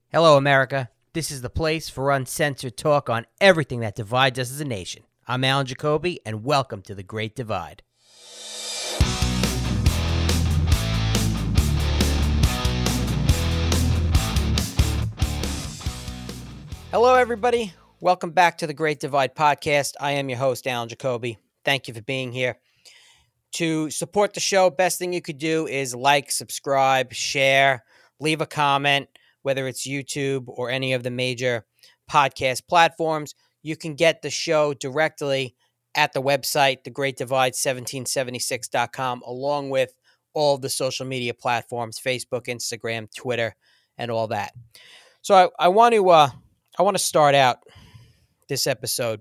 Hello, America. This is the place for uncensored talk on everything that divides us as a nation. I'm Alan Jacoby, and welcome to The Great Divide. Hello, everybody. Welcome back to The Great Divide podcast. I am your host, Alan Jacoby. Thank you for being here. To support the show, best thing you could do is like, subscribe, share, leave a comment, whether it's YouTube or any of the major podcast platforms. You can get the show directly at the website, thegreatdivide1776.com, along with all of the social media platforms, Facebook, Instagram, Twitter, and all that. So I want to start out this episode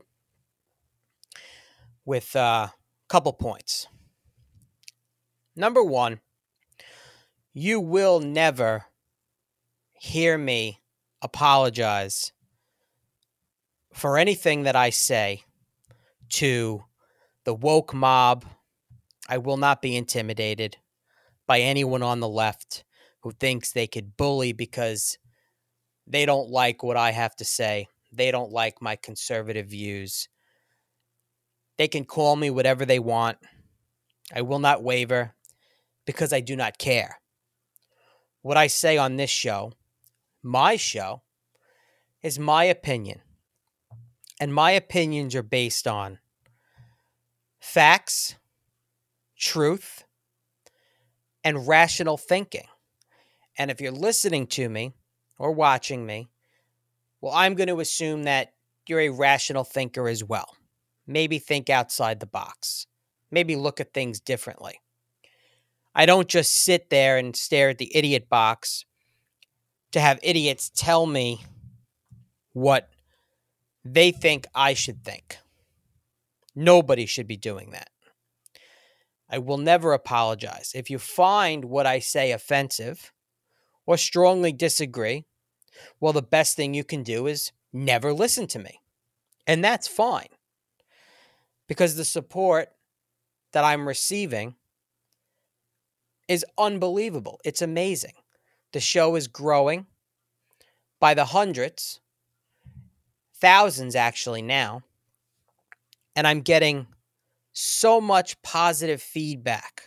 with a couple points. Number one, you will never hear me apologize for anything that I say to the woke mob. I will not be intimidated by anyone on the left who thinks they could bully because they don't like what I have to say. They don't like my conservative views. They can call me whatever they want. I will not waver because I do not care. What I say on this show, my show, is my opinion. And my opinions are based on facts, truth, and rational thinking. And if you're listening to me or watching me, well, I'm going to assume that you're a rational thinker as well. Maybe think outside the box. Maybe look at things differently. I don't just sit there and stare at the idiot box to have idiots tell me what they think I should think. Nobody should be doing that. I will never apologize. If you find what I say offensive or strongly disagree, well, the best thing you can do is never listen to me. And that's fine. Because the support that I'm receiving is unbelievable. It's amazing. The show is growing by the hundreds, thousands actually now. And I'm getting so much positive feedback.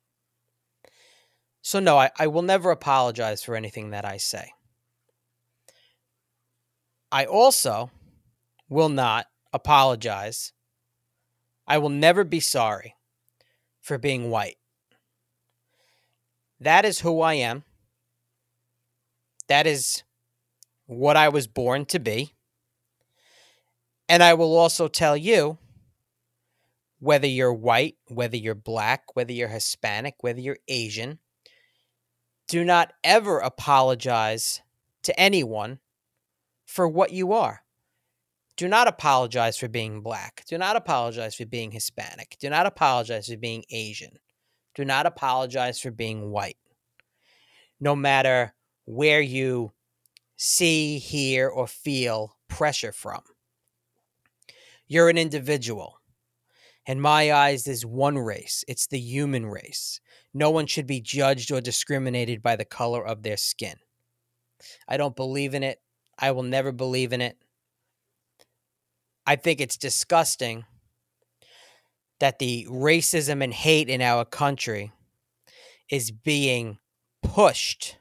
So no, I will never apologize for anything that I say. I also will not apologize. I will never be sorry for being white. That is who I am. That is what I was born to be. And I will also tell you, whether you're white, whether you're black, whether you're Hispanic, whether you're Asian, do not ever apologize to anyone for what you are. Do not apologize for being black. Do not apologize for being Hispanic. Do not apologize for being Asian. Do not apologize for being white. No matter where you see, hear, or feel pressure from. You're an individual. In my eyes, there's one race. It's the human race. No one should be judged or discriminated by the color of their skin. I don't believe in it. I will never believe in it. I think it's disgusting that the racism and hate in our country is being pushed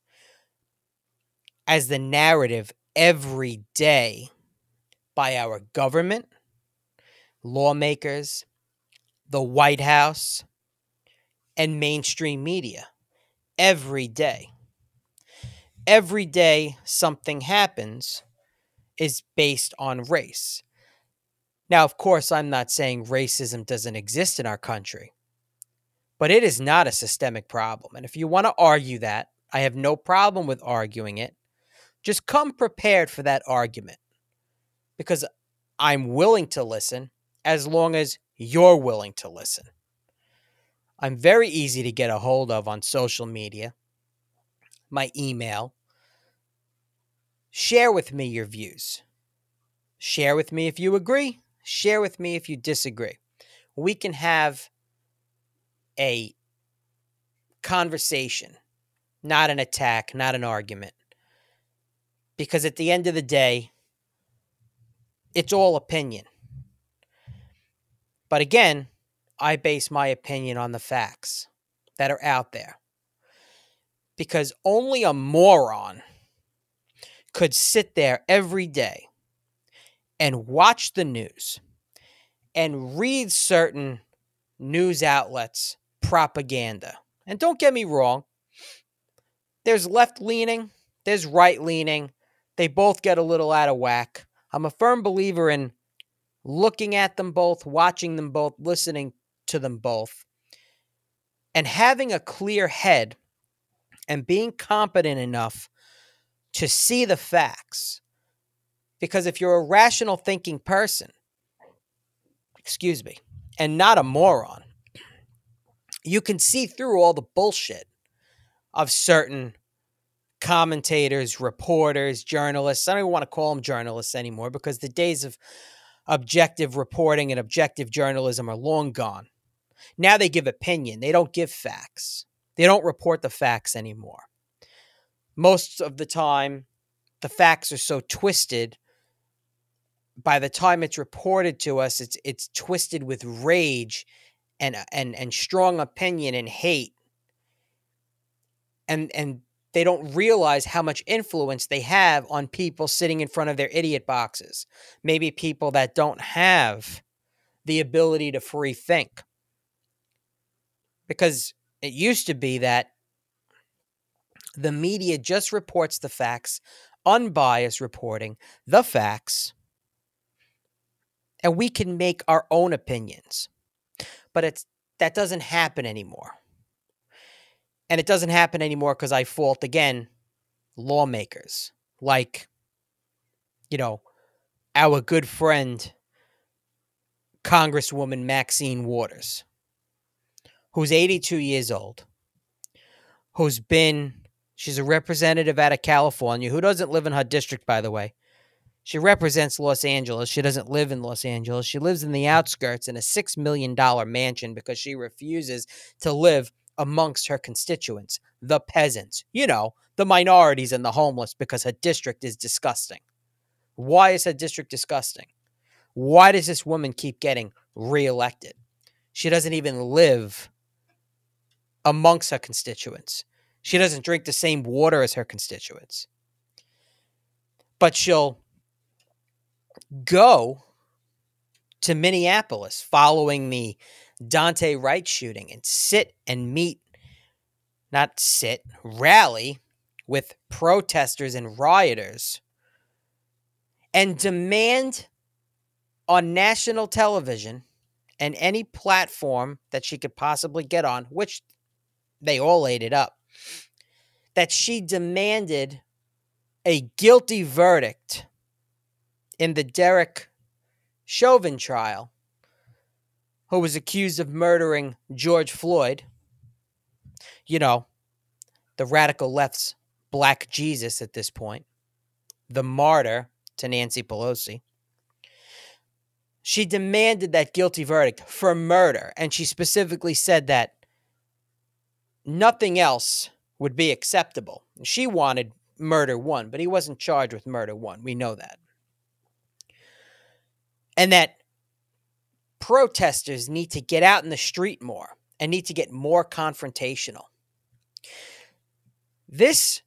as the narrative every day by our government, lawmakers, the White House, and mainstream media. Every day. Every day something happens is based on race. Now, of course, I'm not saying racism doesn't exist in our country, but it is not a systemic problem. And if you want to argue that, I have no problem with arguing it. Just come prepared for that argument, because I'm willing to listen as long as you're willing to listen. I'm very easy to get a hold of on social media, my email. Share with me your views. Share with me if you agree. Share with me if you disagree. We can have a conversation, not an attack, not an argument. Because at the end of the day, it's all opinion. But again, I base my opinion on the facts that are out there. Because only a moron could sit there every day and watch the news and read certain news outlets' propaganda. And don't get me wrong, there's left-leaning, there's right-leaning. They both get a little out of whack. I'm a firm believer in looking at them both, watching them both, listening to them both, and having a clear head and being competent enough to see the facts. Because if you're a rational thinking person, and not a moron, you can see through all the bullshit of certain commentators, reporters, journalists. I don't even want to call them journalists anymore because the days of objective reporting and objective journalism are long gone. Now they give opinion. They don't give facts. They don't report the facts anymore. Most of the time, the facts are so twisted. By the time it's reported to us, it's twisted with rage and strong opinion and hate. And they don't realize how much influence they have on people sitting in front of their idiot boxes. Maybe people that don't have the ability to free think. Because it used to be that the media just reports the facts, unbiased reporting, the facts, and we can make our own opinions. But that doesn't happen anymore. And it doesn't happen anymore because I fault, again, lawmakers. Like, our good friend, Congresswoman Maxine Waters, who's 82 years old, she's a representative out of California, who doesn't live in her district, by the way. She represents Los Angeles. She doesn't live in Los Angeles. She lives in the outskirts in a $6 million mansion because she refuses to live amongst her constituents, the peasants, the minorities and the homeless, because her district is disgusting. Why is her district disgusting? Why does this woman keep getting reelected? She doesn't even live amongst her constituents. She doesn't drink the same water as her constituents. But she'll go to Minneapolis following the Daunte Wright shooting and rally with protesters and rioters and demand on national television and any platform that she could possibly get on, which they all ate it up, that she demanded a guilty verdict in the Derek Chauvin trial, who was accused of murdering George Floyd, the radical left's Black Jesus at this point, the martyr to Nancy Pelosi. She demanded that guilty verdict for murder, and she specifically said that nothing else would be acceptable. She wanted murder one, but he wasn't charged with murder one. We know that. And that protesters need to get out in the street more and need to get more confrontational. This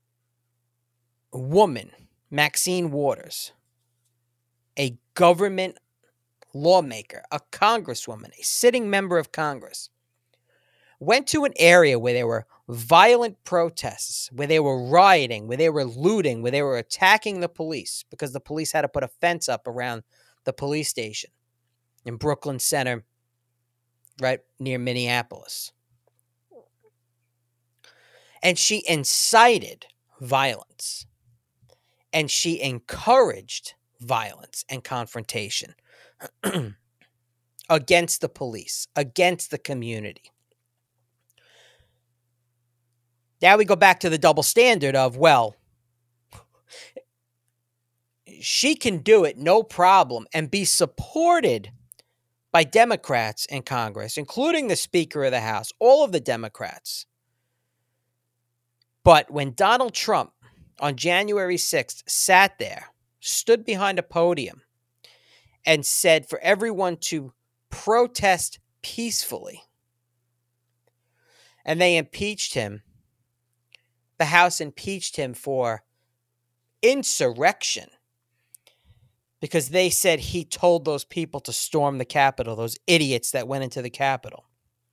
woman, Maxine Waters, a government lawmaker, a congresswoman, a sitting member of Congress, went to an area where there were violent protests, where they were rioting, where they were looting, where they were attacking the police because the police had to put a fence up around the police station in Brooklyn Center, right near Minneapolis. And she incited violence. And she encouraged violence and confrontation against the police, against the community. Now we go back to the double standard of, well, she can do it no problem and be supported by Democrats in Congress, including the Speaker of the House, all of the Democrats. But when Donald Trump on January 6th sat there, stood behind a podium, and said for everyone to protest peacefully. And they impeached him. The House impeached him for insurrection because they said he told those people to storm the Capitol, those idiots that went into the Capitol.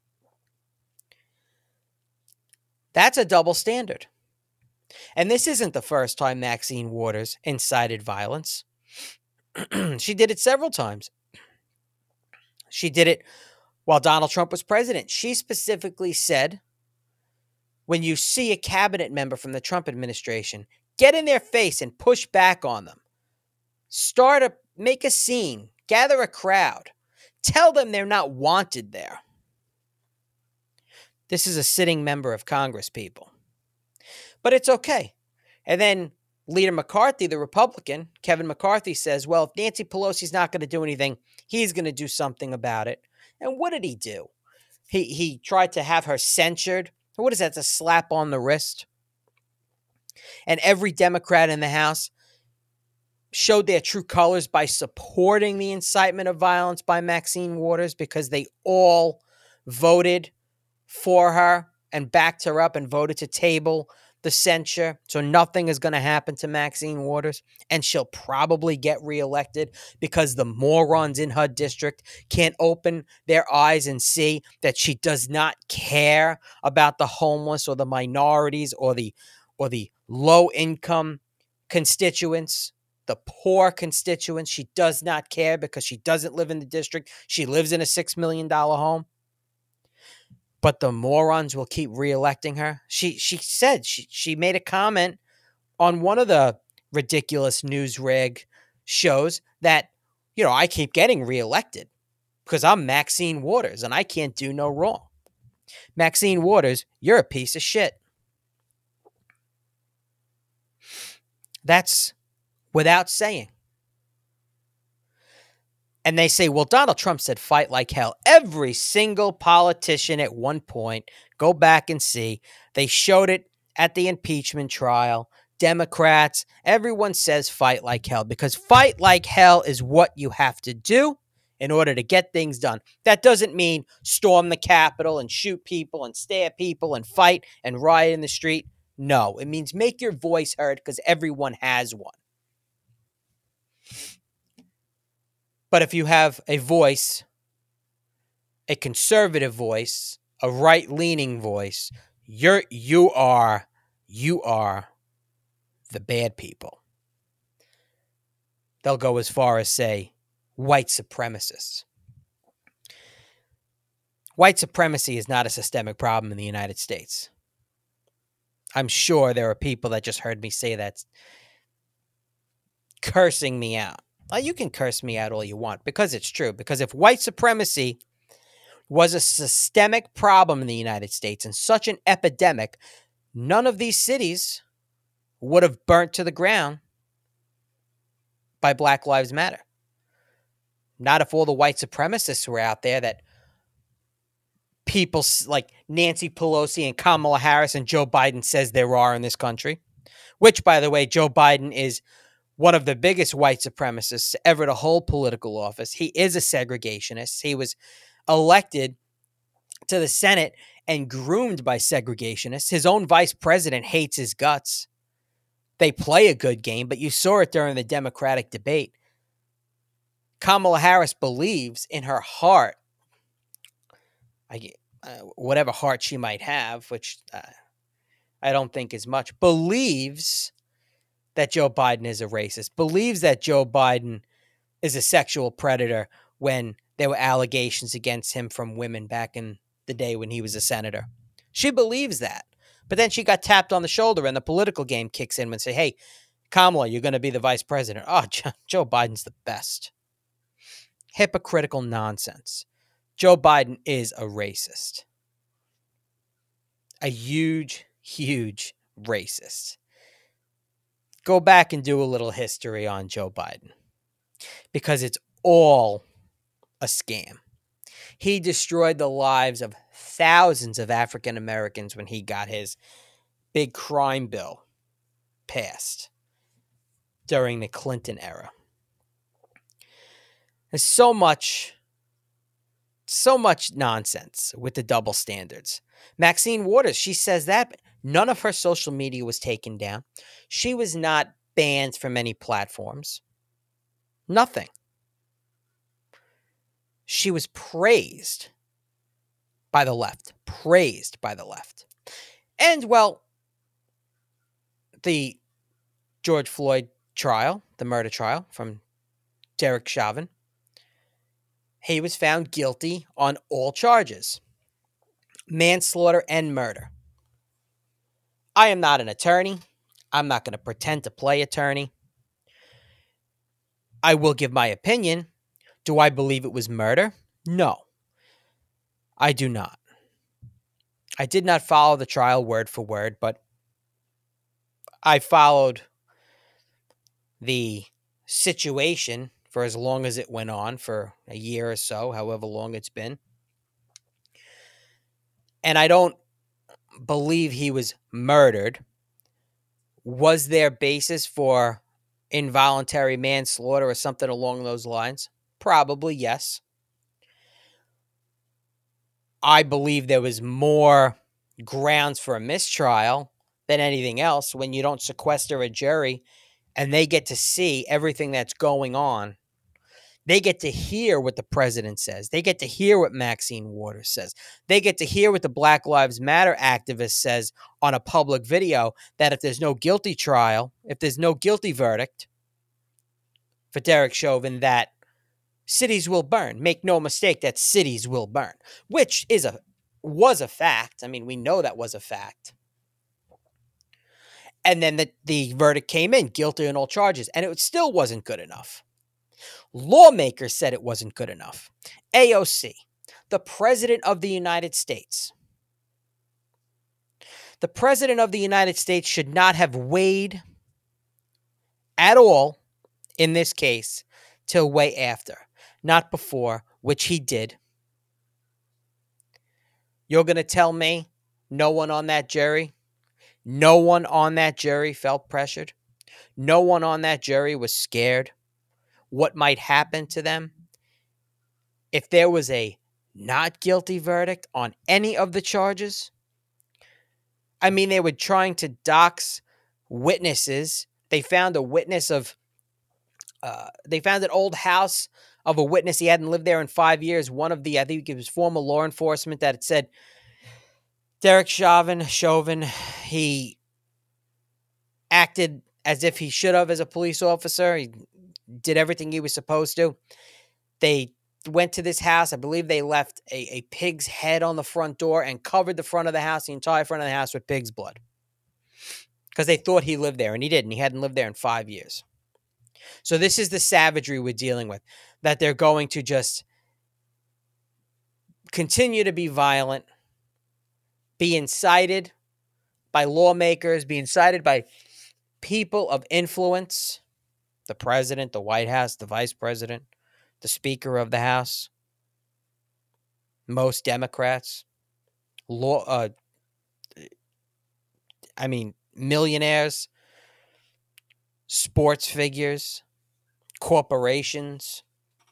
That's a double standard. And this isn't the first time Maxine Waters incited violence. She did it several times. She did it while Donald Trump was president. She specifically said, when you see a cabinet member from the Trump administration, get in their face and push back on them. Make a scene, gather a crowd, tell them they're not wanted there. This is a sitting member of Congress, people. But it's okay. And then Leader McCarthy, the Republican, Kevin McCarthy, says, well, if Nancy Pelosi's not going to do anything, he's going to do something about it. And what did he do? He tried to have her censured. What is that? It's a slap on the wrist. And every Democrat in the House showed their true colors by supporting the incitement of violence by Maxine Waters because they all voted for her and backed her up and voted to table the censure. So nothing is going to happen to Maxine Waters, and she'll probably get reelected because the morons in her district can't open their eyes and see that she does not care about the homeless or the minorities or the low-income constituents, the poor constituents. She does not care because she doesn't live in the district. She lives in a $6 million home. But the morons will keep reelecting her. She said, she made a comment on one of the ridiculous news rig shows that, I keep getting reelected because I'm Maxine Waters and I can't do no wrong. Maxine Waters, you're a piece of shit. That's without saying. And they say, well, Donald Trump said fight like hell. Every single politician at one point, go back and see, they showed it at the impeachment trial. Democrats, everyone says fight like hell because fight like hell is what you have to do in order to get things done. That doesn't mean storm the Capitol and shoot people and stab people and fight and riot in the street. No, it means make your voice heard because everyone has one. But if you have a voice, a conservative voice, a right-leaning voice, you are the bad people. They'll go as far as say white supremacists. White supremacy is not a systemic problem in the United States. I'm sure there are people that just heard me say that cursing me out. You can curse me out all you want because it's true. Because if white supremacy was a systemic problem in the United States and such an epidemic, none of these cities would have burnt to the ground by Black Lives Matter. Not if all the white supremacists were out there that people like Nancy Pelosi and Kamala Harris and Joe Biden says there are in this country. Which, by the way, Joe Biden is one of the biggest white supremacists ever to hold political office. He is a segregationist. He was elected to the Senate and groomed by segregationists. His own vice president hates his guts. They play a good game, but you saw it during the Democratic debate. Kamala Harris believes in her heart, whatever heart she might have, which I don't think is much, believes that Joe Biden is a racist, believes that Joe Biden is a sexual predator when there were allegations against him from women back in the day when he was a senator. She believes that. But then she got tapped on the shoulder and the political game kicks in and say, hey, Kamala, you're going to be the vice president. Oh, Joe Biden's the best. Hypocritical nonsense. Joe Biden is a racist. A huge, huge racist. Go back and do a little history on Joe Biden because it's all a scam. He destroyed the lives of thousands of African Americans when he got his big crime bill passed during the Clinton era. There's so much nonsense with the double standards. Maxine Waters, she says that none of her social media was taken down. She was not banned from any platforms. Nothing. She was praised by the left. And, well, the George Floyd trial, the murder trial from Derek Chauvin, he was found guilty on all charges, manslaughter and murder. I am not an attorney. I'm not going to pretend to play attorney. I will give my opinion. Do I believe it was murder? No, I do not. I did not follow the trial word for word, but I followed the situation for as long as it went on, for a year or so, however long it's been. And I don't believe he was murdered. Was there basis for involuntary manslaughter or something along those lines? Probably, yes. I believe there was more grounds for a mistrial than anything else when you don't sequester a jury and they get to see everything that's going on. They get to hear what the president says. They get to hear what Maxine Waters says. They get to hear what the Black Lives Matter activist says on a public video, that if there's no guilty trial, if there's no guilty verdict for Derek Chauvin, that cities will burn. Make no mistake that cities will burn, which was a fact. I mean, we know that was a fact. And then the verdict came in, guilty on all charges, and it still wasn't good enough. Lawmakers said it wasn't good enough. AOC, the President of the United States. The President of the United States should not have weighed at all in this case till way after, not before, which he did. You're going to tell me no one on that jury felt pressured? No one on that jury was scared what might happen to them if there was a not guilty verdict on any of the charges? I mean, they were trying to dox witnesses. They found a witness they found an old house of a witness. He hadn't lived there in 5 years. One of I think it was former law enforcement, that it said Derek Chauvin, he acted as if he should have as a police officer. He did everything he was supposed to. They went to this house. I believe they left a pig's head on the front door and covered the front of the house, the entire front of the house, with pig's blood, because they thought he lived there, and he didn't. He hadn't lived there in 5 years. So this is the savagery we're dealing with, that they're going to just continue to be violent, be incited by lawmakers, be incited by people of influence, the president, the White House, the vice president, the Speaker of the House, most Democrats, millionaires, sports figures, corporations.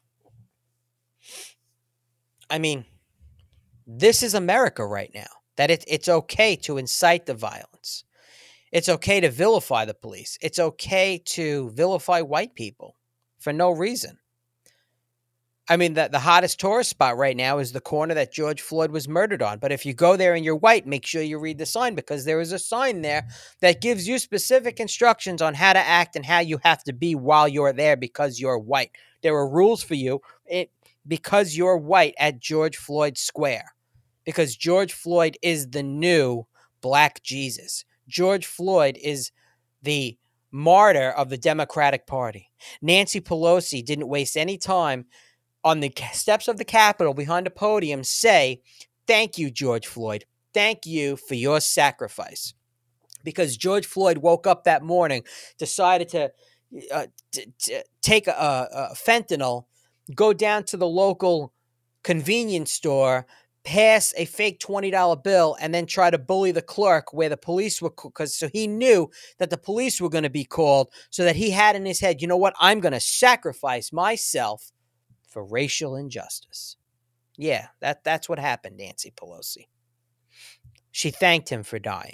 I mean, this is America right now, that it's okay to incite the violence. It's okay to vilify the police. It's okay to vilify white people for no reason. I mean, the hottest tourist spot right now is the corner that George Floyd was murdered on. But if you go there and you're white, make sure you read the sign, because there is a sign there that gives you specific instructions on how to act and how you have to be while you're there, because you're white. There are rules for you because you're white at George Floyd Square, because George Floyd is the new Black Jesus. George Floyd is the martyr of the Democratic Party. Nancy Pelosi didn't waste any time on the steps of the Capitol behind a podium say, "Thank you, George Floyd. Thank you for your sacrifice." Because George Floyd woke up that morning, decided to take a fentanyl, go down to the local convenience store, pass a fake $20 bill and then try to bully the clerk where the police were, so he knew that the police were going to be called, so that he had in his head, you know what, I'm going to sacrifice myself for racial injustice. Yeah, that's what happened, Nancy Pelosi. She thanked him for dying.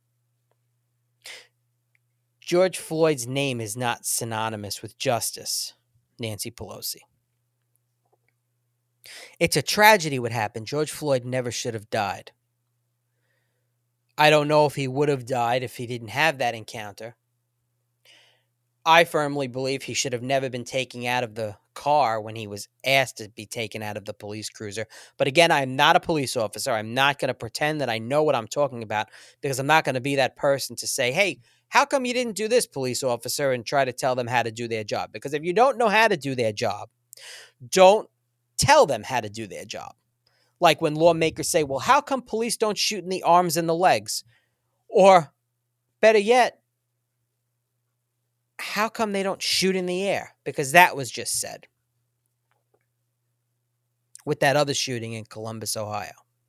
George Floyd's name is not synonymous with justice, Nancy Pelosi. It's a tragedy what happened. George Floyd never should have died. I don't know if he would have died if he didn't have that encounter. I firmly believe he should have never been taken out of the car when he was asked to be taken out of the police cruiser. But again, I'm not a police officer. I'm not going to pretend that I know what I'm talking about, because I'm not going to be that person to say, hey, how come you didn't do this, police officer, and try to tell them how to do their job? Because if you don't know how to do their job, don't tell them how to do their job. Like when lawmakers say, well, how come police don't shoot in the arms and the legs? Or better yet, how come they don't shoot in the air? Because that was just said with that other shooting in Columbus, Ohio.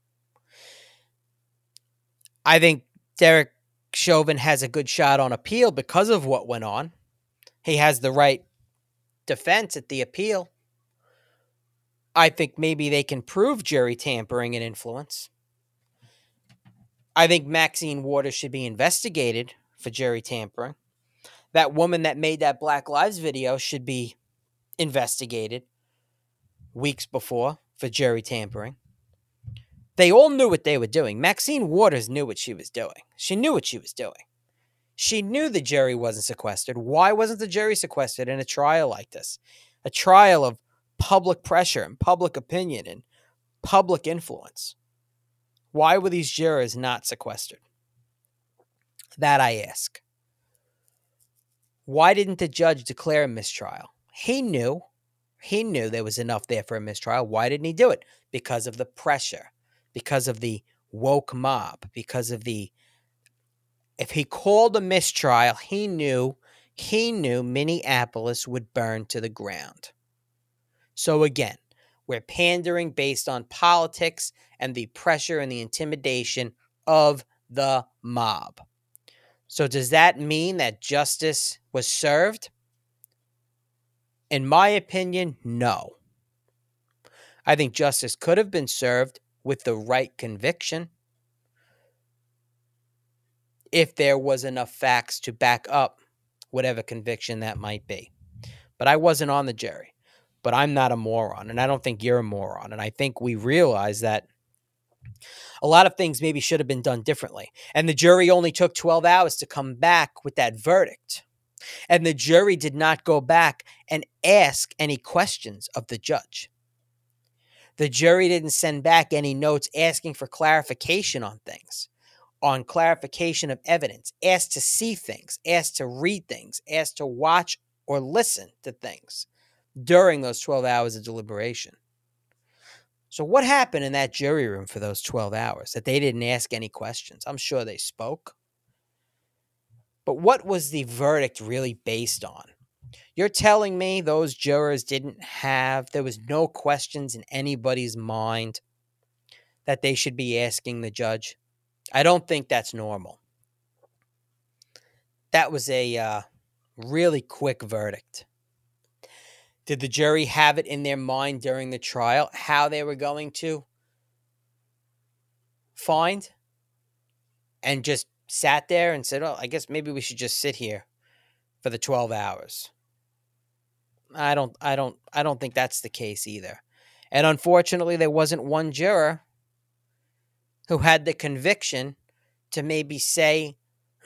I think Derek Chauvin has a good shot on appeal because of what went on. He has the right defense at the appeal. I think maybe they can prove jury tampering and influence. I think Maxine Waters should be investigated for jury tampering. That woman that made that Black Lives video should be investigated weeks before for jury tampering. They all knew what they were doing. Maxine Waters knew what she was doing. She knew what she was doing. She knew the jury wasn't sequestered. Why wasn't the jury sequestered in a trial like this? A trial of public pressure and public opinion and public influence. Why were these jurors not sequestered? That I ask. Why didn't the judge declare a mistrial? He knew there was enough there for a mistrial. Why didn't he do it? Because of the pressure, because of the woke mob, because of the... If he called a mistrial, he knew Minneapolis would burn to the ground. So again, we're pandering based on politics and the pressure and the intimidation of the mob. So does that mean that justice was served? In my opinion, no. I think justice could have been served with the right conviction if there was enough facts to back up whatever conviction that might be. But I wasn't on the jury. But I'm not a moron, and I don't think you're a moron. And I think we realize that a lot of things maybe should have been done differently. And the jury only took 12 hours to come back with that verdict. And the jury did not go back and ask any questions of the judge. The jury didn't send back any notes asking for clarification on things, on clarification of evidence, asked to see things, asked to read things, asked to watch or listen to things during those 12 hours of deliberation. So what happened in that jury room for those 12 hours that they didn't ask any questions? I'm sure they spoke. But what was the verdict really based on? You're telling me those jurors there was no questions in anybody's mind that they should be asking the judge? I don't think that's normal. That was a really quick verdict. Did the jury have it in their mind during the trial how they were going to find, and just sat there and said, "Oh, I guess maybe we should just sit here for the 12 hours." I don't think that's the case either. And unfortunately, there wasn't one juror who had the conviction to maybe say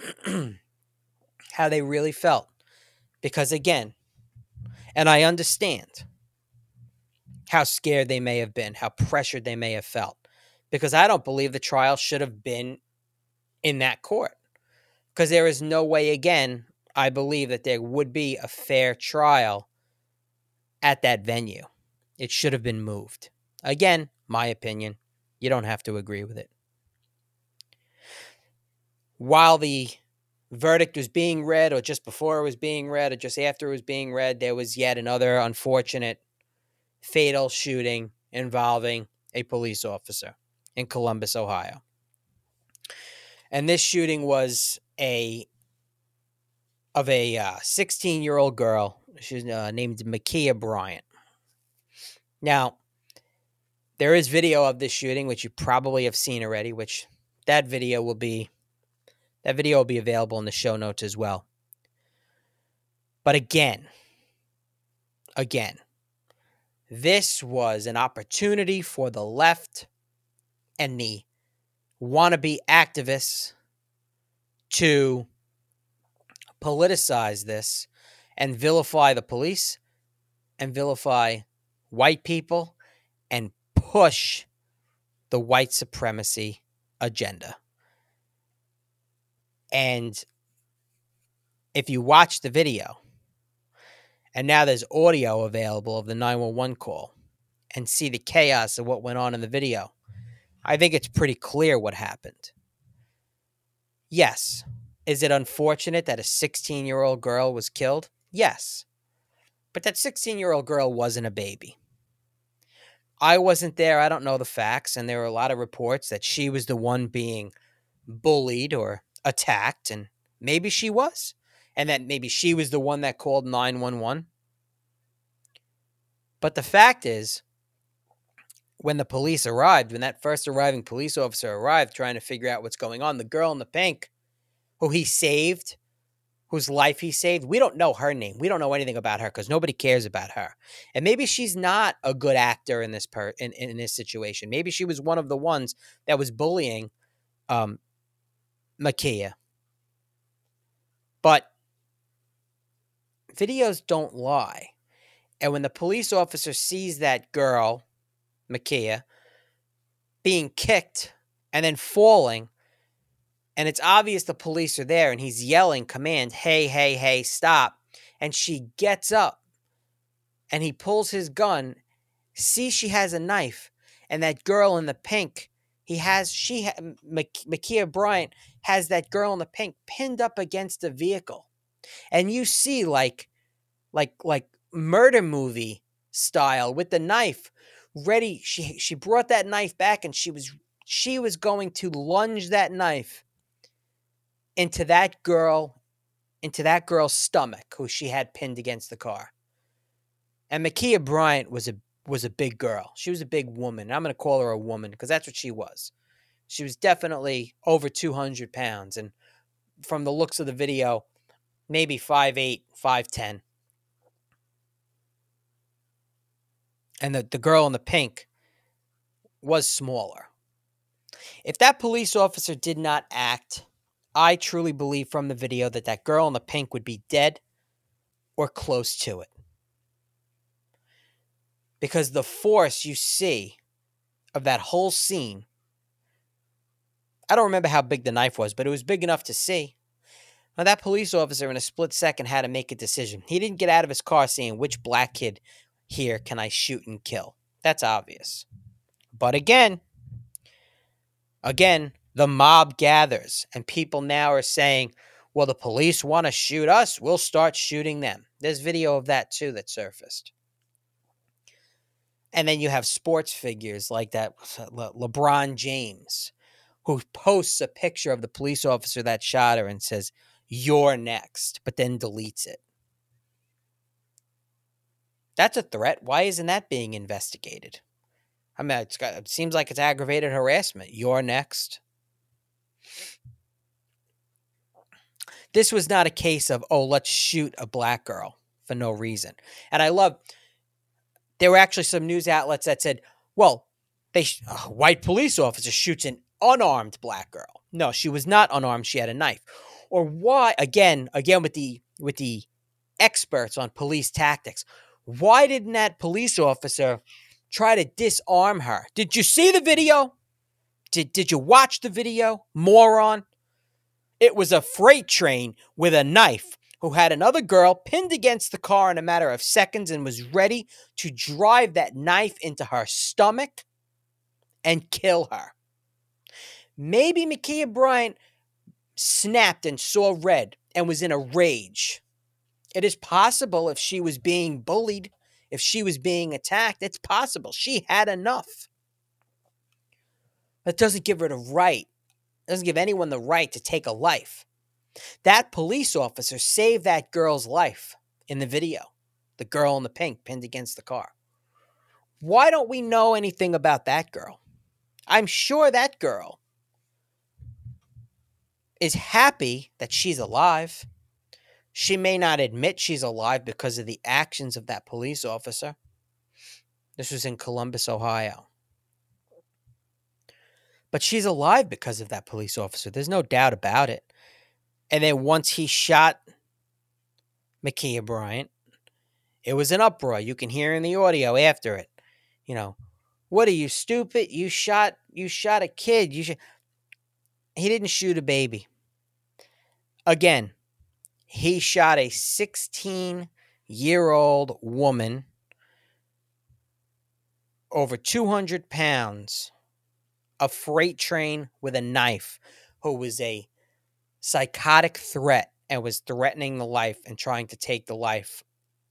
how they really felt. Because again, and I understand how scared they may have been, how pressured they may have felt, because I don't believe the trial should have been in that court. Because there is no way, again, I believe that there would be a fair trial at that venue. It should have been moved. Again, my opinion. You don't have to agree with it. While the verdict was being read, or just before it was being read, or just after it was being read, there was yet another unfortunate, fatal shooting involving a police officer. in Columbus, Ohio. And this shooting was of a 16-year-old girl. She's named Ma'Khia Bryant. Now, there is video of this shooting, which you probably have seen already, which that video will be available in the show notes as well. But again, this was an opportunity for the left and the wannabe activists to politicize this and vilify the police and vilify white people and push the white supremacy agenda. And if you watch the video, and now there's audio available of the 911 call, and see the chaos of what went on in the video, I think it's pretty clear what happened. Yes. Is it unfortunate that a 16-year-old girl was killed? Yes. But that 16-year-old girl wasn't a baby. I wasn't there. I don't know the facts. And there were a lot of reports that she was the one being bullied or attacked. And maybe she was. And that maybe she was the one that called 911. But the fact is, when the police arrived, when that first arriving police officer arrived trying to figure out what's going on, the girl in the pink who he saved, whose life he saved, we don't know her name. We don't know anything about her because nobody cares about her. And maybe she's not a good actor in this in this situation. Maybe she was one of the ones that was bullying Ma'Khia. But videos don't lie. And when the police officer sees that girl, Ma'Khia, being kicked and then falling, and it's obvious the police are there, and he's yelling command, hey, hey, hey, stop. And she gets up, and he pulls his gun, sees she has a knife, and that girl in the pink, Ma'Khia Bryant has that girl in the pink pinned up against a vehicle. And you see like murder movie style with the knife ready. She brought that knife back, and she was going to lunge that knife into that girl's stomach, who she had pinned against the car. And Ma'Khia Bryant was a big girl. She was a big woman. I'm going to call her a woman because that's what she was. She was definitely over 200 pounds. And from the looks of the video, maybe 5'8", 5'10". And the girl in the pink was smaller. If that police officer did not act, I truly believe from the video that girl in the pink would be dead or close to it. Because the force you see of that whole scene, I don't remember how big the knife was, but it was big enough to see. Now, that police officer in a split second had to make a decision. He didn't get out of his car saying, which black kid here can I shoot and kill? That's obvious. But again, the mob gathers, and people now are saying, well, the police want to shoot us, we'll start shooting them. There's video of that too that surfaced. And then you have sports figures like that LeBron James, who posts a picture of the police officer that shot her and says, you're next, but then deletes it. That's a threat. Why isn't that being investigated? I mean, it seems like it's aggravated harassment. You're next. This was not a case of, let's shoot a black girl for no reason. And I love, there were actually some news outlets that said, well, a white police officer shoots an unarmed black girl. No, she was not unarmed. She had a knife. Or why, again with the experts on police tactics, why didn't that police officer try to disarm her? Did you see the video? Did you watch the video, moron? It was a freight train with a knife who had another girl pinned against the car in a matter of seconds and was ready to drive that knife into her stomach and kill her. Maybe Ma'Khia Bryant snapped and saw red and was in a rage. It is possible if she was being bullied, if she was being attacked, it's possible. She had enough. That doesn't give her the right, doesn't give anyone the right to take a life. That police officer saved that girl's life in the video. The girl in the pink pinned against the car. Why don't we know anything about that girl? I'm sure that girl is happy that she's alive. She may not admit she's alive because of the actions of that police officer. This was in Columbus, Ohio. But she's alive because of that police officer. There's no doubt about it. And then once he shot Ma'Khia Bryant, it was an uproar. You can hear in the audio after it. You know, what are you, stupid? You shot a kid. He didn't shoot a baby. Again, he shot a 16-year-old woman, over 200 pounds, a freight train with a knife, who was a psychotic threat and was threatening the life and trying to take the life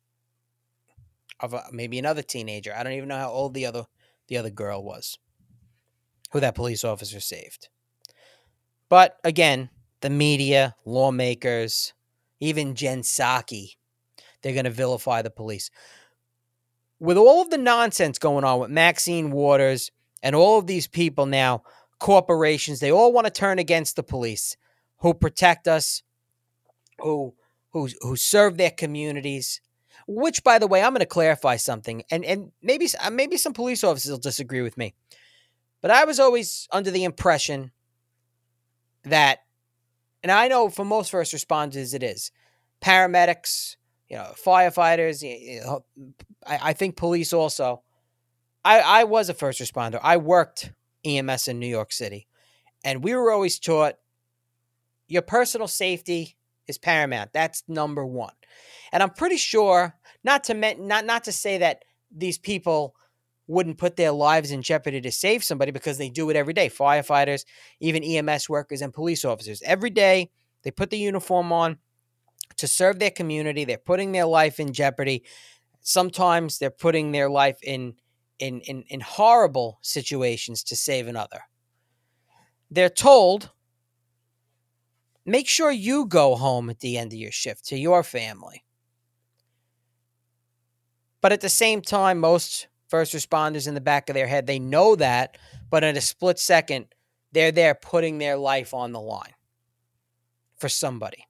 of maybe another teenager. I don't even know how old the other girl was, who that police officer saved. But again, the media, lawmakers, even Jen Psaki, they're going to vilify the police. With all of the nonsense going on with Maxine Waters and all of these people now, corporations, they all want to turn against the police who protect us, who serve their communities. Which, by the way, I'm going to clarify something, and maybe some police officers will disagree with me, but I was always under the impression that, and I know for most first responders it is, paramedics, firefighters, I think police also. I was a first responder. I worked EMS in New York City, and we were always taught your personal safety is paramount. That's number one. And I'm pretty sure, not to say that these people wouldn't put their lives in jeopardy to save somebody, because they do it every day. Firefighters, even EMS workers and police officers. Every day they put the uniform on to serve their community. They're putting their life in jeopardy. Sometimes they're putting their life in horrible situations to save another. They're told, make sure you go home at the end of your shift to your family. But at the same time, most first responders, in the back of their head, they know that, but in a split second, they're there putting their life on the line for somebody.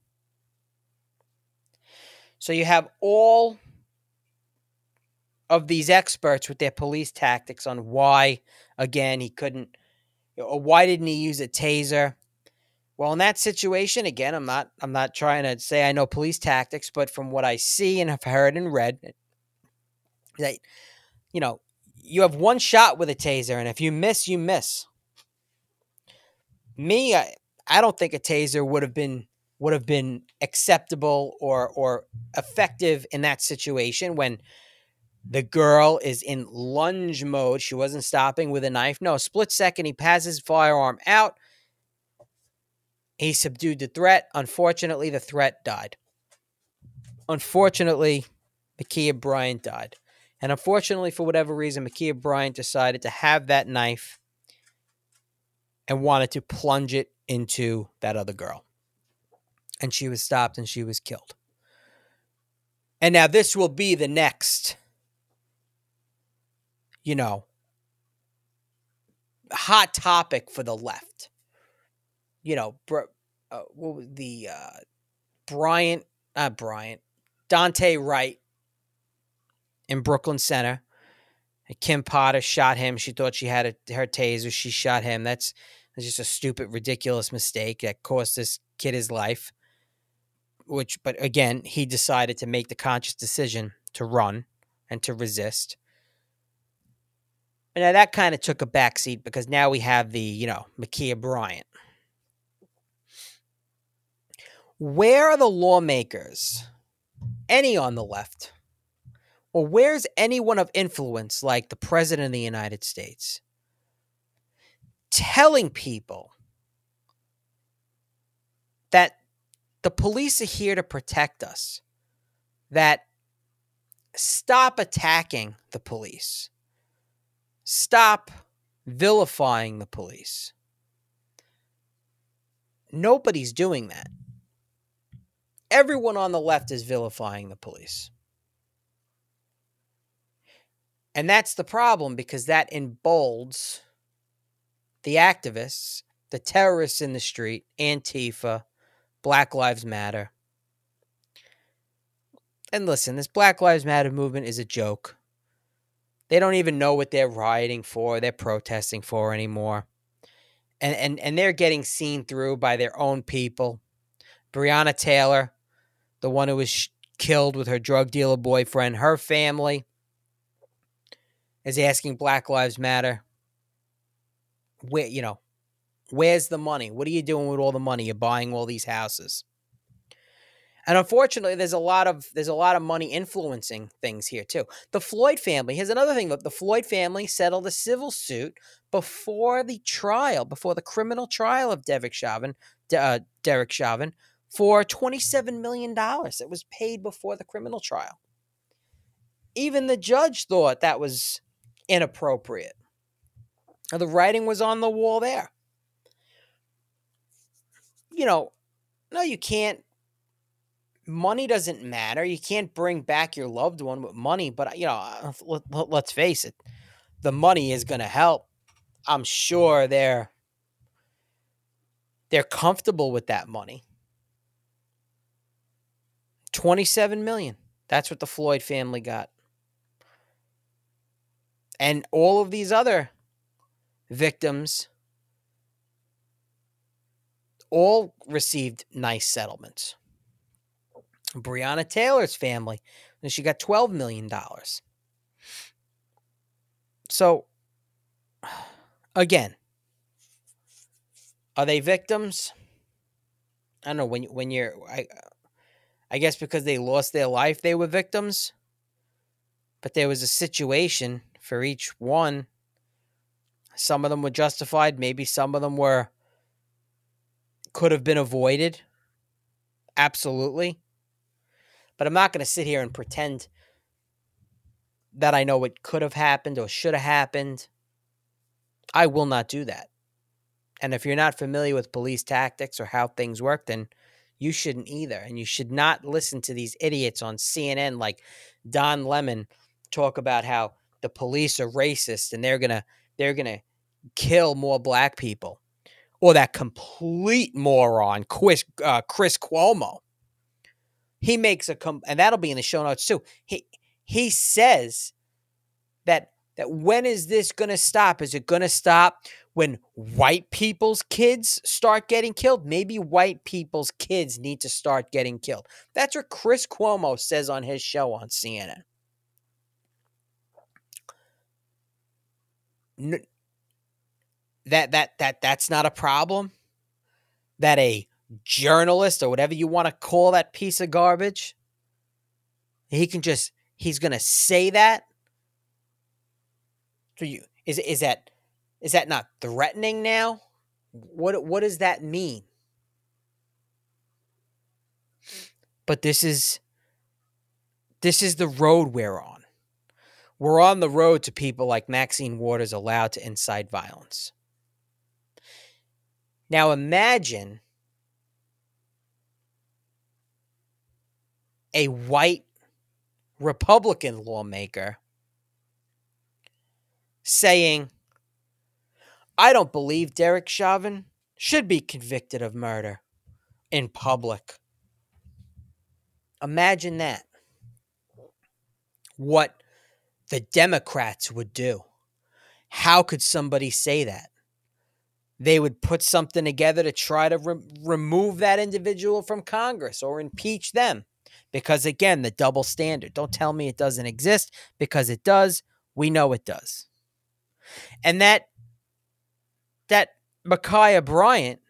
So you have all of these experts with their police tactics on why, again, he couldn't, or why didn't he use a taser? Well, in that situation, again, I'm not trying to say I know police tactics, but from what I see and have heard and read, that, you have one shot with a taser, and if you miss, you miss. Me, I don't think a taser would have been acceptable or effective in that situation when the girl is in lunge mode. She wasn't stopping with a knife. No, split second, he passes his firearm out. He subdued the threat. Unfortunately, the threat died. Unfortunately, Ma'Khia Bryant died. And unfortunately, for whatever reason, Ma'Khia Bryant decided to have that knife and wanted to plunge it into that other girl. And she was stopped and she was killed. And now this will be the next, hot topic for the left. What was the Daunte Wright in Brooklyn Center. Kim Potter shot him. She thought she had her taser. She shot him. That's just a stupid, ridiculous mistake that cost this kid his life. But again, he decided to make the conscious decision to run and to resist. And now that kind of took a backseat because now we have the, Ma'Khia Bryant. Where are the lawmakers, any on the left, or where's anyone of influence like the President of the United States telling people that the police are here to protect us, that stop attacking the police, stop vilifying the police. Nobody's doing that. Everyone on the left is vilifying the police. And that's the problem, because that emboldens the activists, the terrorists in the street, Antifa, Black Lives Matter. And listen, this Black Lives Matter movement is a joke. They don't even know what they're rioting for, they're protesting for anymore. And they're getting seen through by their own people. Breonna Taylor, the one who was killed with her drug dealer boyfriend, her family is asking Black Lives Matter, where's the money? What are you doing with all the money? You're buying all these houses. And unfortunately, there's a lot of money influencing things here too. The Floyd family, here's another thing. The Floyd family settled a civil suit before the criminal trial of Derek Chauvin, for $27 million. It was paid before the criminal trial. Even the judge thought that was inappropriate. The writing was on the wall there. No, you can't. Money doesn't matter. You can't bring back your loved one with money, but let's face it. The money is going to help. I'm sure they're comfortable with that money. $27 million. That's what the Floyd family got. And all of these other victims all received nice settlements. Breonna Taylor's family, and she got $12 million. So, again, are they victims? I don't know. When you're, I guess because they lost their life, they were victims. But there was a situation for each one. Some of them were justified. Maybe some of them could have been avoided. Absolutely. But I'm not going to sit here and pretend that I know what could have happened or should have happened. I will not do that. And if you're not familiar with police tactics or how things work, then you shouldn't either. And you should not listen to these idiots on CNN like Don Lemon talk about how the police are racist and they're gonna kill more black people. Or that complete moron, Chris Cuomo. He makes and that'll be in the show notes too. He says that when is this going to stop? Is it going to stop when white people's kids start getting killed? Maybe white people's kids need to start getting killed. That's what Chris Cuomo says on his show on CNN. That's not a problem. That a journalist or whatever you want to call that piece of garbage, he's going to say that to you. Is that not threatening now? What does that mean? But this is the road we're on. We're on the road to people like Maxine Waters allowed to incite violence. Now imagine a white Republican lawmaker saying, I don't believe Derek Chauvin should be convicted of murder in public. Imagine that. What the Democrats would do. How could somebody say that? They would put something together to try to remove that individual from Congress or impeach them. Because again, the double standard. Don't tell me it doesn't exist, because it does. We know it does. And that Ma'Khia Bryant,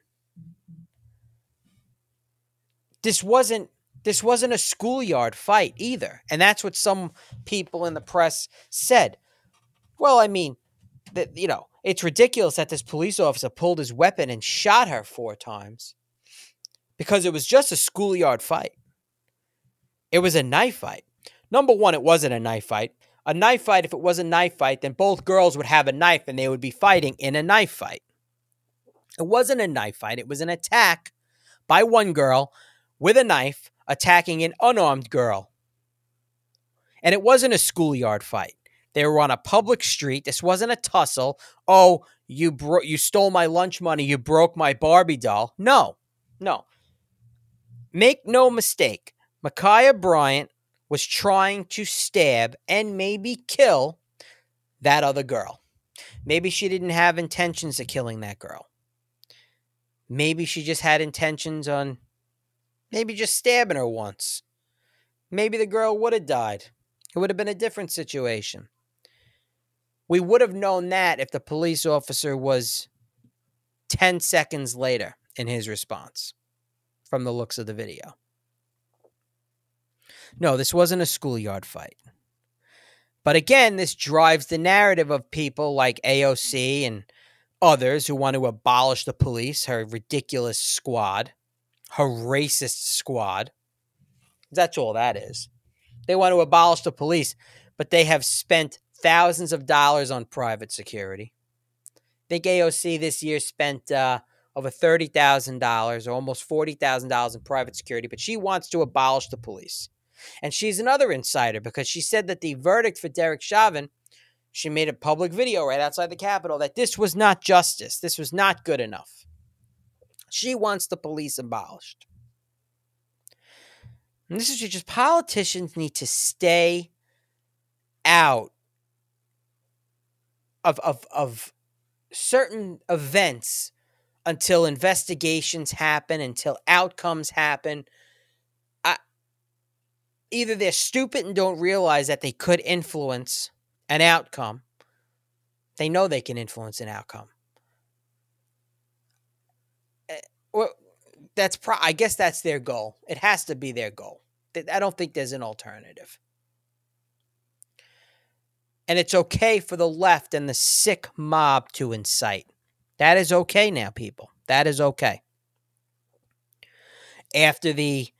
this wasn't a schoolyard fight either. And that's what some people in the press said. Well, I mean, it's ridiculous that this police officer pulled his weapon and shot her 4 times because it was just a schoolyard fight. It was a knife fight. Number one, it wasn't a knife fight. A knife fight, if it was a knife fight, then both girls would have a knife and they would be fighting in a knife fight. It wasn't a knife fight. It was an attack by one girl with a knife attacking an unarmed girl. And it wasn't a schoolyard fight. They were on a public street. This wasn't a tussle. Oh, you stole my lunch money. You broke my Barbie doll. No. Make no mistake. Ma'Khia Bryant was trying to stab and maybe kill that other girl. Maybe she didn't have intentions of killing that girl. Maybe she just had intentions on maybe just stabbing her once. Maybe the girl would have died. It would have been a different situation. We would have known that if the police officer was 10 seconds later in his response from the looks of the video. No, this wasn't a schoolyard fight. But again, this drives the narrative of people like AOC and others who want to abolish the police, her ridiculous squad, her racist squad. That's all that is. They want to abolish the police, but they have spent thousands of dollars on private security. I think AOC this year spent over $30,000 or almost $40,000 in private security, but she wants to abolish the police. And she's another insider because she said that the verdict for Derek Chauvin, she made a public video right outside the Capitol that this was not justice. This was not good enough. She wants the police abolished. And this is just politicians need to stay out of certain events until investigations happen, until outcomes happen. Either they're stupid and don't realize that they could influence an outcome. They know they can influence an outcome. Well, I guess that's their goal. It has to be their goal. I don't think there's an alternative. And it's okay for the left and the sick mob to incite. That is okay now, people. That is okay. After the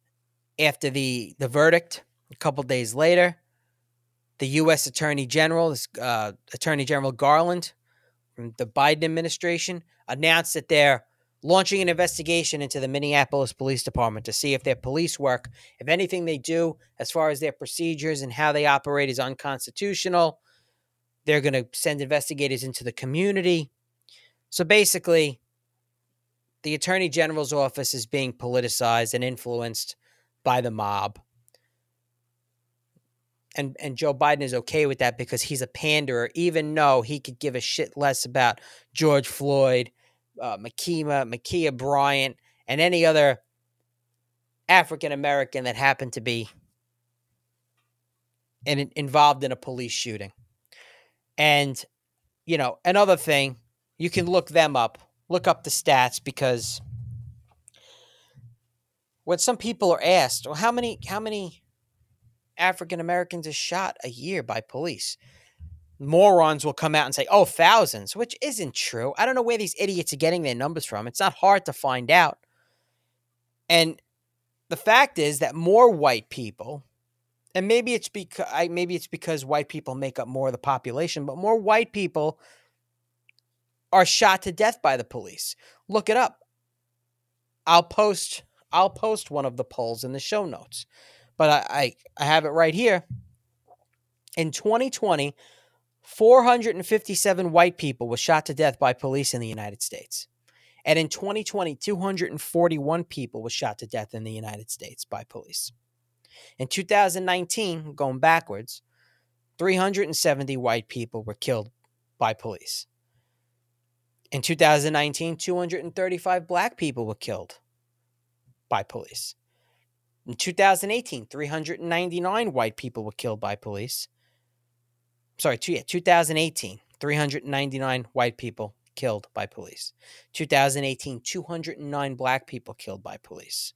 verdict, a couple days later, the U.S. Attorney General, Attorney General Garland from the Biden administration, announced that they're launching an investigation into the Minneapolis Police Department to see if their police work, if anything they do as far as their procedures and how they operate is unconstitutional. They're going to send investigators into the community. So basically, the Attorney General's office is being politicized and influenced by the mob. And Joe Biden is okay with that because he's a panderer, even though he could give a shit less about George Floyd, Ma'Khia Bryant, and any other African-American that happened to be involved in a police shooting. And, another thing, you can look them up. Look up the stats because when some people are asked, well, how many African Americans are shot a year by police? Morons will come out and say, thousands, which isn't true. I don't know where these idiots are getting their numbers from. It's not hard to find out. And the fact is that more white people, and maybe it's because white people make up more of the population, but more white people are shot to death by the police. Look it up. I'll post one of the polls in the show notes. But I have it right here. In 2020, 457 white people were shot to death by police in the United States. And in 2020, 241 people were shot to death in the United States by police. In 2019, going backwards, 370 white people were killed by police. In 2019, 235 black people were killed by police. In 2018, 399 white people were killed by police. 2018, 399 white people killed by police. 2018, 209 black people killed by police.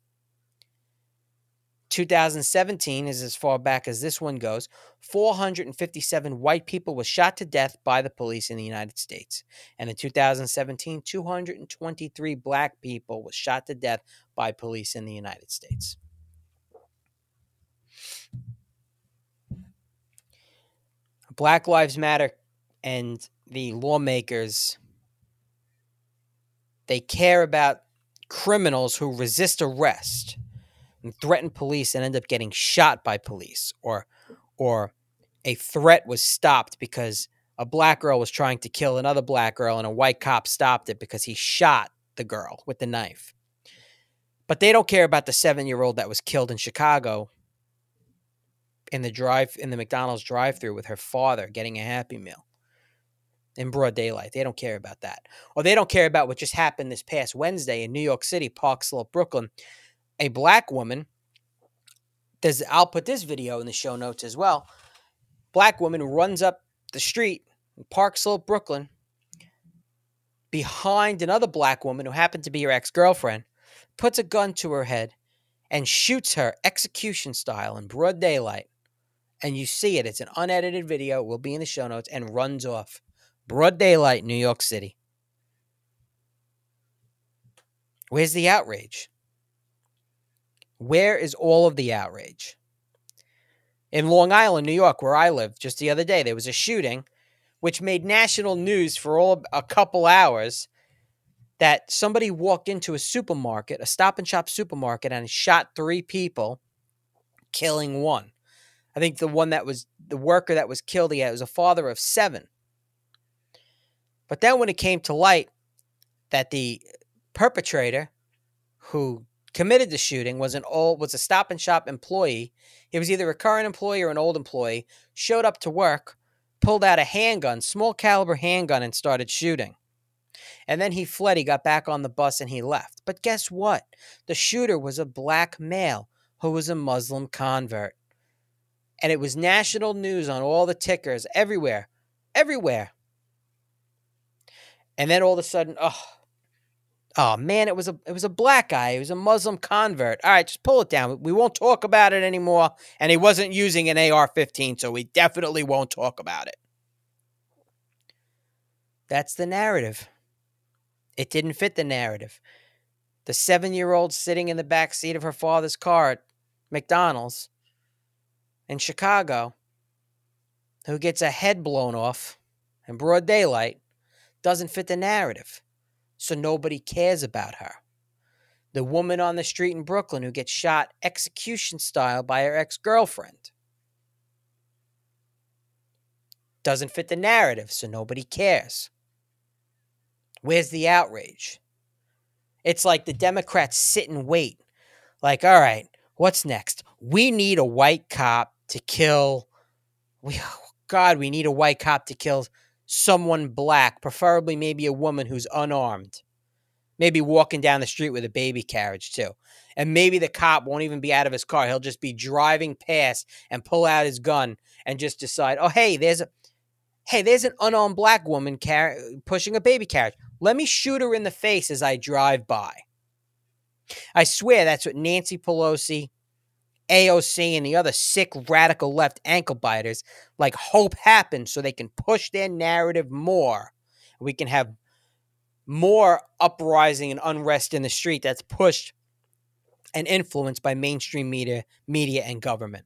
2017 is as far back as this one goes. 457 white people were shot to death by the police in the United States. And in 2017, 223 black people were shot to death by police in the United States. Black Lives Matter and the lawmakers, they care about criminals who resist arrest and threaten police and end up getting shot by police, or a threat was stopped because a black girl was trying to kill another black girl and a white cop stopped it because he shot the girl with the knife. But they don't care about the 7-year-old that was killed in Chicago in the McDonald's drive-thru with her father getting a Happy Meal in broad daylight. They don't care about that. Or they don't care about what just happened this past Wednesday in New York City, Park Slope, Brooklyn. A black woman, I'll put this video in the show notes as well. Black woman runs up the street in Park Slope, Brooklyn, behind another black woman who happened to be her ex-girlfriend, puts a gun to her head, and shoots her execution style in broad daylight. And you see it. It's an unedited video. It will be in the show notes, and runs off. Broad daylight, New York City. Where's the outrage? Where is all of the outrage? In Long Island, New York, where I live, just the other day, there was a shooting which made national news for a couple hours, that somebody walked into a supermarket, a Stop and Shop supermarket, and shot 3 people, killing 1. I think the worker that was killed, he was a father of 7. But then when it came to light that the perpetrator who committed the shooting was a Stop and Shop employee, he was either a current employee or an old employee, showed up to work, pulled out a handgun, small caliber handgun, and started shooting. And then he fled. He got back on the bus and he left. But guess what? The shooter was a black male who was a Muslim convert. And it was national news on all the tickers, everywhere. And then all of a sudden, oh man, it was a black guy. He was a Muslim convert. All right, just pull it down. We won't talk about it anymore. And he wasn't using an AR-15, so we definitely won't talk about it. That's the narrative. It didn't fit the narrative. The 7-year-old sitting in the back seat of her father's car at McDonald's in Chicago, who gets a head blown off in broad daylight, doesn't fit the narrative. So nobody cares about her. The woman on the street in Brooklyn who gets shot execution style by her ex-girlfriend doesn't fit the narrative, so nobody cares. Where's the outrage? It's like the Democrats sit and wait. Like, all right, what's next? We need a white cop to kill. We need a white cop to kill someone black, preferably maybe a woman who's unarmed. Maybe walking down the street with a baby carriage too. And maybe the cop won't even be out of his car. He'll just be driving past and pull out his gun and just decide, oh, hey, there's an unarmed black woman pushing a baby carriage. Let me shoot her in the face as I drive by. I swear that's what Nancy Pelosi, AOC, and the other sick radical left ankle biters hope happens so they can push their narrative more. We can have more uprising and unrest in the street that's pushed and influenced by mainstream media and government.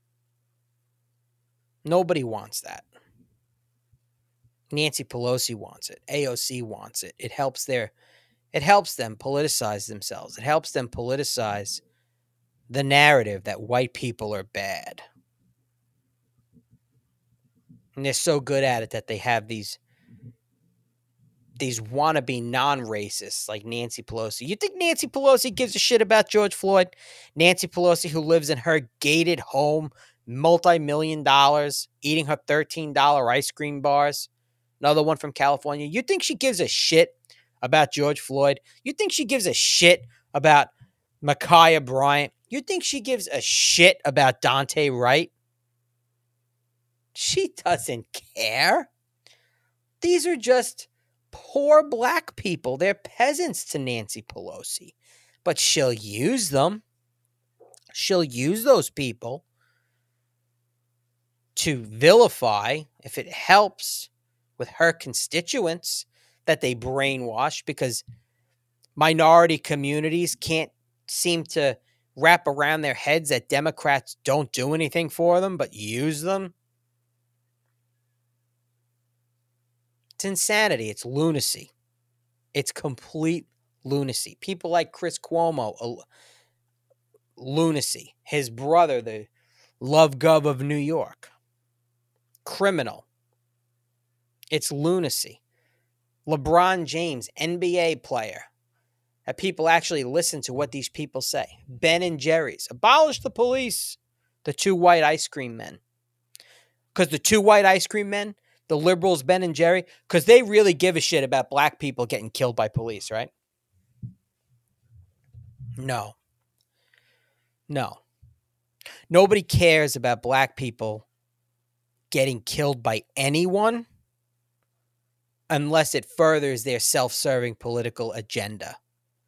Nobody wants that. Nancy Pelosi wants it. AOC wants it. It helps them politicize themselves. It helps them politicize the narrative that white people are bad. And they're so good at it that they have these wannabe non-racists like Nancy Pelosi. You think Nancy Pelosi gives a shit about George Floyd? Nancy Pelosi, who lives in her gated home, multi-million dollars, eating her $13 ice cream bars. Another one from California. You think she gives a shit about George Floyd? You think she gives a shit about Ma'Khia Bryant? You think she gives a shit about Dante Wright? She doesn't care. These are just poor black people. They're peasants to Nancy Pelosi. But she'll use them. She'll use those people to vilify, if it helps with her constituents that they brainwash, because minority communities can't seem to wrap around their heads that Democrats don't do anything for them but use them. It's insanity. It's lunacy. It's complete lunacy. People like Chris Cuomo, lunacy. His brother, the love gov of New York, criminal. It's lunacy. LeBron James, NBA player. That people actually listen to what these people say. Ben and Jerry's. Abolish the police. The two white ice cream men. Because the two white ice cream men, the liberals, Ben and Jerry, because they really give a shit about black people getting killed by police, right? No. Nobody cares about black people getting killed by anyone unless it furthers their self-serving political agenda.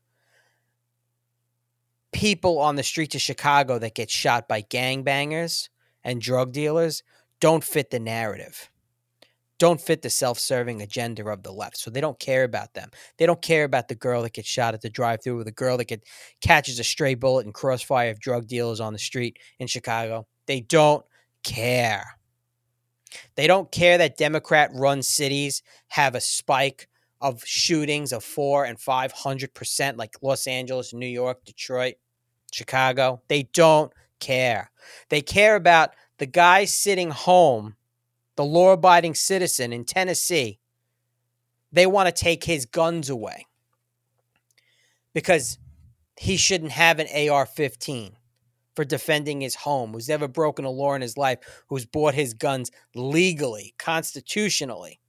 People on the streets of Chicago that get shot by gangbangers and drug dealers don't fit the narrative, don't fit the self-serving agenda of the left. So they don't care about them. They don't care about the girl that gets shot at the drive-thru or the girl that catches a stray bullet in crossfire of drug dealers on the street in Chicago. They don't care. They don't care that Democrat-run cities have a spike of shootings of 400% and 500%, like Los Angeles, New York, Detroit, Chicago. They don't care. They care about the guy sitting home, the law-abiding citizen in Tennessee. They want to take his guns away because he shouldn't have an AR-15 for defending his home, who's never broken a law in his life, who's bought his guns legally, constitutionally.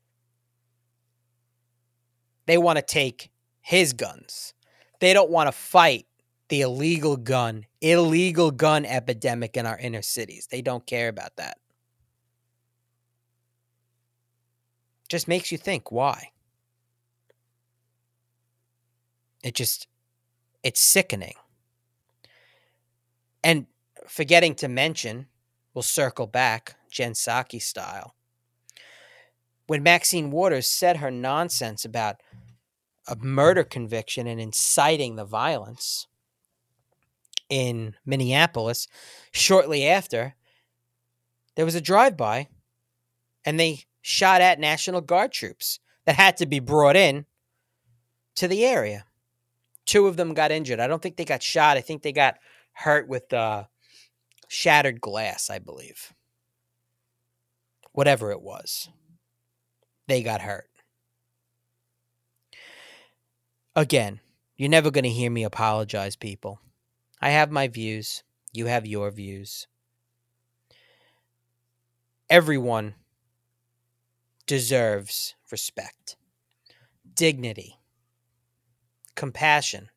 They want to take his guns. They don't want to fight the illegal gun epidemic in our inner cities. They don't care about that. Just makes you think, why? It's sickening. And forgetting to mention, we'll circle back, Jen Psaki style, when Maxine Waters said her nonsense about a murder conviction and inciting the violence in Minneapolis, shortly after, there was a drive-by, and they shot at National Guard troops that had to be brought in to the area. 2 of them got injured. I don't think they got shot. I think they got hurt with shattered glass, I believe. Whatever it was. They got hurt. Again, you're never going to hear me apologize, people. I have my views. You have your views. Everyone deserves respect, dignity, compassion.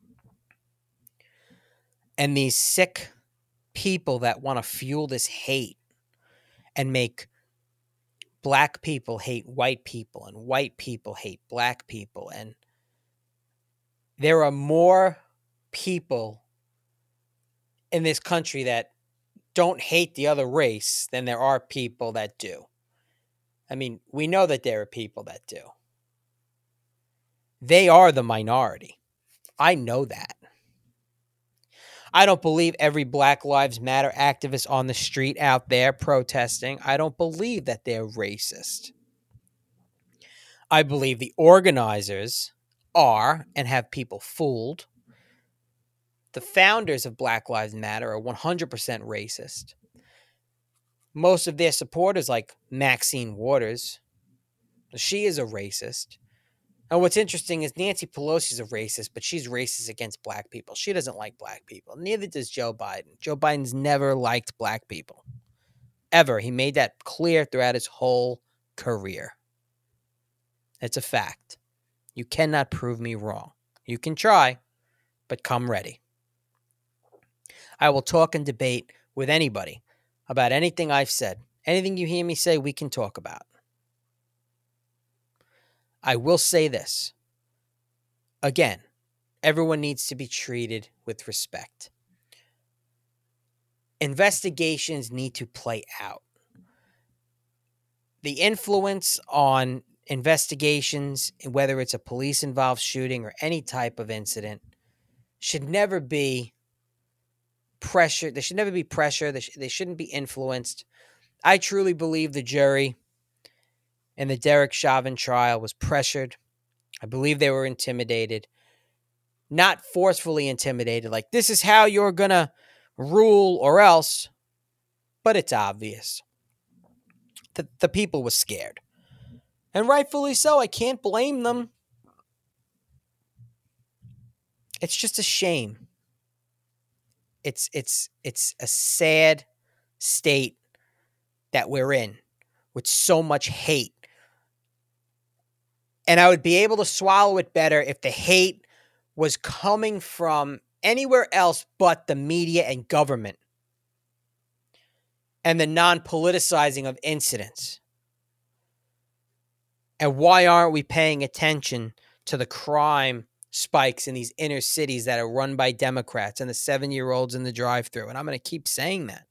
And these sick people that want to fuel this hate and make black people hate white people and white people hate black people. And there are more people in this country that don't hate the other race than there are people that do. I mean, we know that there are people that do. They are the minority. I know that. I don't believe every Black Lives Matter activist on the street out there protesting, I don't believe that they're racist. I believe the organizers are and have people fooled. The founders of Black Lives Matter are 100% racist. Most of their supporters, like Maxine Waters, she is a racist. And what's interesting is Nancy Pelosi's a racist, but she's racist against black people. She doesn't like black people. Neither does Joe Biden. Joe Biden's never liked black people. Ever. He made that clear throughout his whole career. It's a fact. You cannot prove me wrong. You can try, but come ready. I will talk and debate with anybody about anything I've said. Anything you hear me say, we can talk about. I will say this. Again, everyone needs to be treated with respect. Investigations need to play out. The influence on investigations, whether it's a police-involved shooting or any type of incident, should never be pressure. There should never be pressure. They shouldn't be influenced. I truly believe the jury in the Derek Chauvin trial was pressured. I believe they were intimidated. Not forcefully intimidated, like this is how you're going to rule or else, but it's obvious. The people were scared. And rightfully so. I can't blame them. It's just a shame. It's a sad state that we're in with so much hate. And I would be able to swallow it better if the hate was coming from anywhere else but the media and government and the non-politicizing of incidents. And why aren't we paying attention to the crime spikes in these inner cities that are run by Democrats and the 7-year-olds in the drive-thru? And I'm going to keep saying that.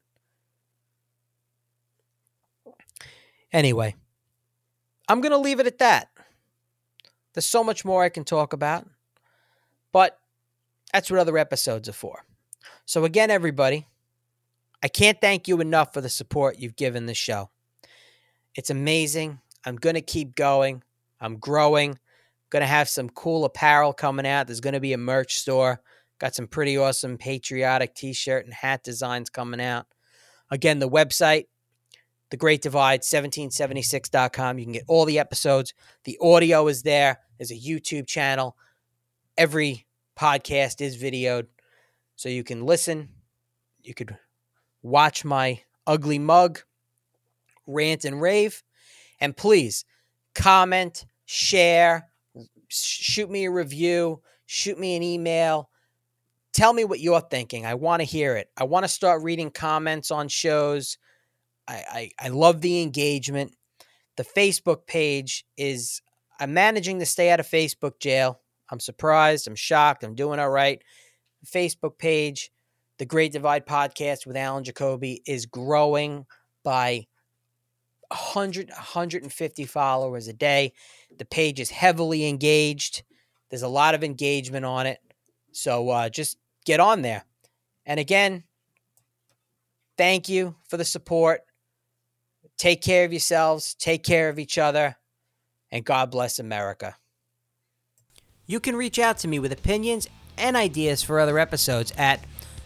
Anyway, I'm going to leave it at that. There's so much more I can talk about, but that's what other episodes are for. So again, everybody, I can't thank you enough for the support you've given the show. It's amazing. I'm going to keep going. I'm growing. Going to have some cool apparel coming out. There's going to be a merch store. Got some pretty awesome patriotic t-shirt and hat designs coming out. Again, the website, The Great Divide, 1776.com. You can get all the episodes. The audio is there. There's a YouTube channel. Every podcast is videoed, so you can listen. You could watch my ugly mug, rant and rave. And please, comment, share, shoot me a review, shoot me an email. Tell me what you're thinking. I want to hear it. I want to start reading comments on shows. I love the engagement. The Facebook page is, I'm managing to stay out of Facebook jail. I'm surprised. I'm shocked. I'm doing all right. The Facebook page, The Great Divide Podcast with Alan Jacoby, is growing by 150 followers a day. The page is heavily engaged. There's a lot of engagement on it. So just get on there. And again, thank you for the support. Take care of yourselves. Take care of each other. And God bless America. You can reach out to me with opinions and ideas for other episodes at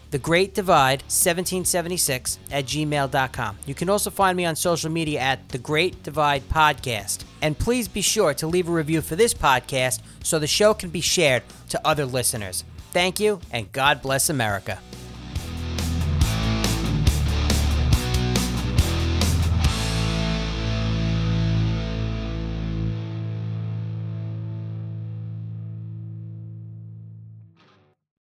thegreatdivide1776@gmail.com. You can also find me on social media at The Great Divide Podcast. And please be sure to leave a review for this podcast so the show can be shared to other listeners. Thank you, and God bless America.